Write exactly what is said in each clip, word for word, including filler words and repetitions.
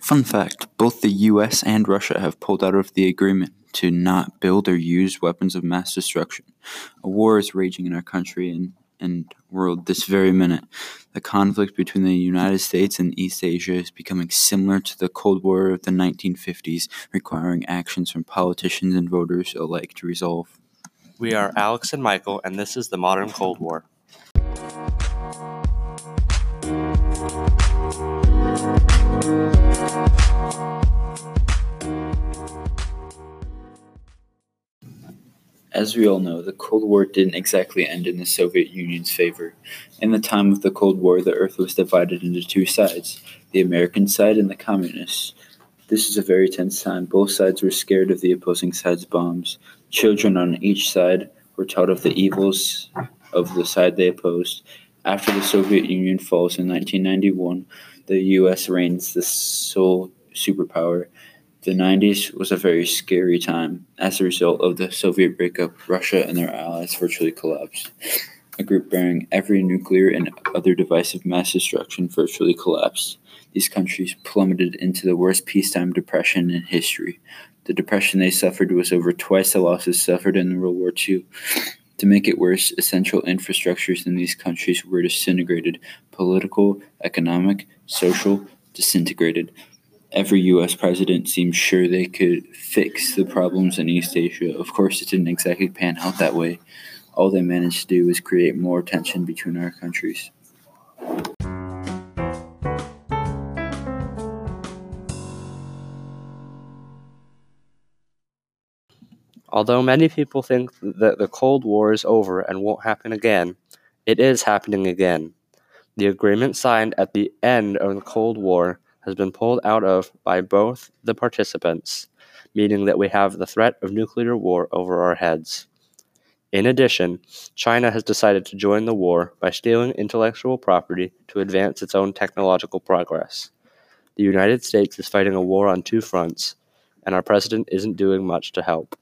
Fun fact, both the U S and Russia have pulled out of the agreement to not build or use weapons of mass destruction. A war is raging in our country and, and world this very minute. The conflict between the United States and East Asia is becoming similar to the Cold War of the nineteen fifties, requiring actions from politicians and voters alike to resolve. We are Alex and Michael, and this is the Modern Cold War. As we all know, the Cold War didn't exactly end in the Soviet Union's favor. In the time of the Cold War, the Earth was divided into two sides, the American side and the Communists. This is a very tense time. Both sides were scared of the opposing side's bombs. Children on each side were taught of the evils of the side they opposed. After the Soviet Union falls in nineteen ninety-one, the U S reigns the sole superpower. The nineties was a very scary time. As a result of the Soviet breakup, Russia and their allies virtually collapsed. A group bearing every nuclear and other device of mass destruction virtually collapsed. These countries plummeted into the worst peacetime depression in history. The depression they suffered was over twice the losses suffered in World War Two. To make it worse, essential infrastructures in these countries were disintegrated. Political, economic, social, disintegrated. Every U S president seemed sure they could fix the problems in East Asia. Of course, it didn't exactly pan out that way. All they managed to do was create more tension between our countries. Although many people think that the Cold War is over and won't happen again, it is happening again. The agreement signed at the end of the Cold War has been pulled out of by both the participants, meaning that we have the threat of nuclear war over our heads. In addition, China has decided to join the war by stealing intellectual property to advance its own technological progress. The United States is fighting a war on two fronts, and our president isn't doing much to help.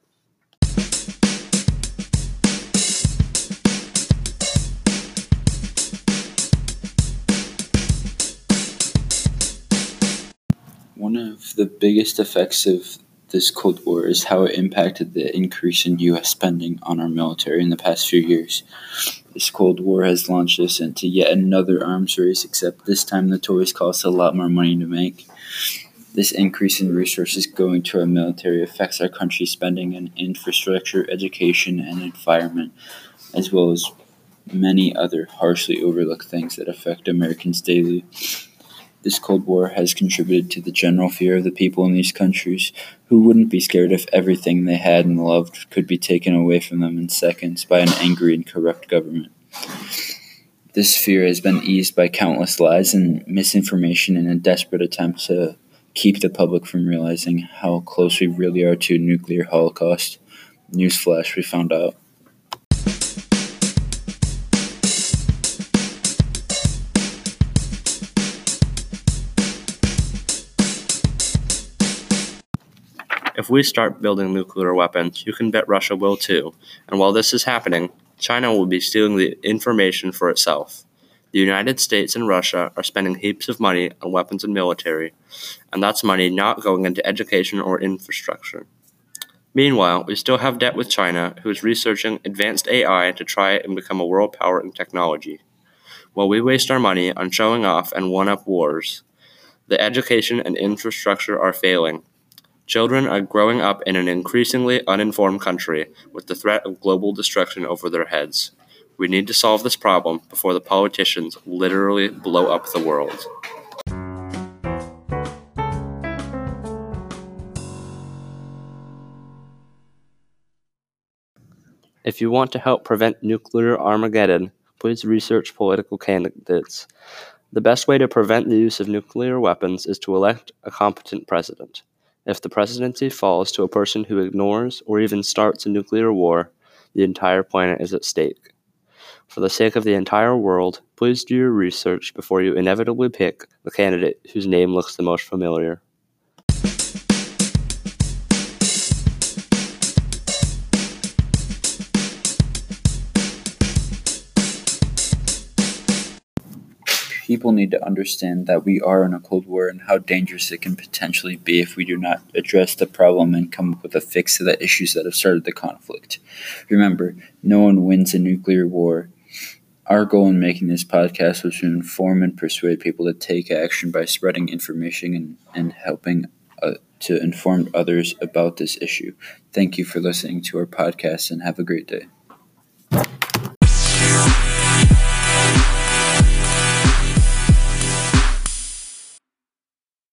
One of the biggest effects of this Cold War is how it impacted the increase in U S spending on our military in the past few years. This Cold War has launched us into yet another arms race, except this time the toys cost a lot more money to make. This increase in resources going to our military affects our country's spending in infrastructure, education, and environment, as well as many other harshly overlooked things that affect Americans daily. This Cold War has contributed to the general fear of the people in these countries, who wouldn't be scared if everything they had and loved could be taken away from them in seconds by an angry and corrupt government. This fear has been eased by countless lies and misinformation in a desperate attempt to keep the public from realizing how close we really are to a nuclear holocaust. Newsflash, we found out. If we start building nuclear weapons, you can bet Russia will too. And while this is happening, China will be stealing the information for itself. The United States and Russia are spending heaps of money on weapons and military, and that's money not going into education or infrastructure. Meanwhile, we still have debt with China, who is researching advanced A I to try and become a world power in technology. While we waste our money on showing off and one-up wars, the education and infrastructure are failing. Children are growing up in an increasingly uninformed country with the threat of global destruction over their heads. We need to solve this problem before the politicians literally blow up the world. If you want to help prevent nuclear Armageddon, please research political candidates. The best way to prevent the use of nuclear weapons is to elect a competent president. If the presidency falls to a person who ignores or even starts a nuclear war, the entire planet is at stake. For the sake of the entire world, please do your research before you inevitably pick the candidate whose name looks the most familiar. People need to understand that we are in a Cold War and how dangerous it can potentially be if we do not address the problem and come up with a fix to the issues that have started the conflict. Remember, no one wins a nuclear war. Our goal in making this podcast was to inform and persuade people to take action by spreading information and, and helping uh, to inform others about this issue. Thank you for listening to our podcast and have a great day.